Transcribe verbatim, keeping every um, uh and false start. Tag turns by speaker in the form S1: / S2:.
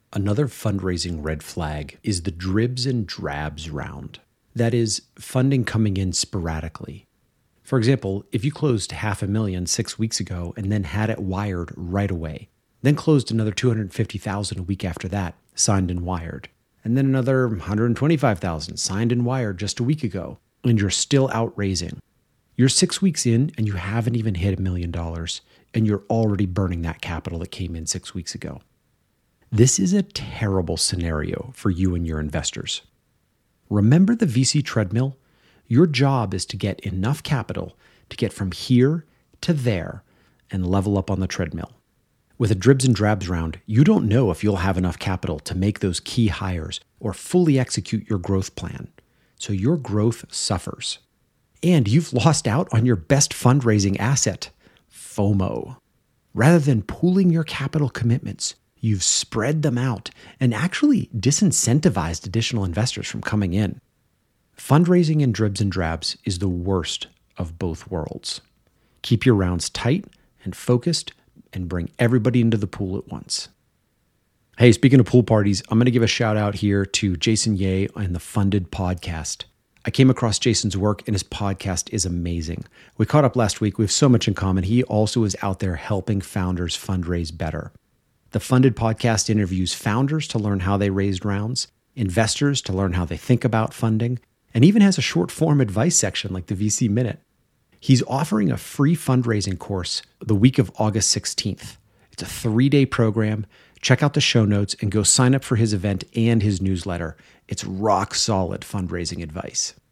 S1: Another fundraising red flag is the dribs and drabs round. That is, funding coming in sporadically. For example, if you closed half a million six weeks ago and then had it wired right away, then closed another two hundred fifty thousand dollars a week after that, signed and wired, and then another one hundred twenty-five thousand dollars signed and wired just a week ago, and you're still out raising. You're six weeks in and you haven't even hit a million dollars, and you're already burning that capital that came in six weeks ago. This is a terrible scenario for you and your investors. Remember the V C treadmill? Your job is to get enough capital to get from here to there and level up on the treadmill. With a dribs and drabs round, you don't know if you'll have enough capital to make those key hires or fully execute your growth plan. So your growth suffers. And you've lost out on your best fundraising asset, FOMO. Rather than pooling your capital commitments, you've spread them out and actually disincentivized additional investors from coming in. Fundraising in dribs and drabs is the worst of both worlds. Keep your rounds tight and focused and bring everybody into the pool at once. Hey, speaking of pool parties, I'm going to give a shout out here to Jason Ye and the Funded Podcast. I came across Jason's work and his podcast is amazing. We caught up last week. We have so much in common. He also is out there helping founders fundraise better. The Funded Podcast interviews founders to learn how they raised rounds, investors to learn how they think about funding, and even has a short form advice section like the V C Minute. He's offering a free fundraising course the week of August sixteenth. It's a three-day program. Check out the show notes and go sign up for his event and his newsletter. It's rock solid fundraising advice.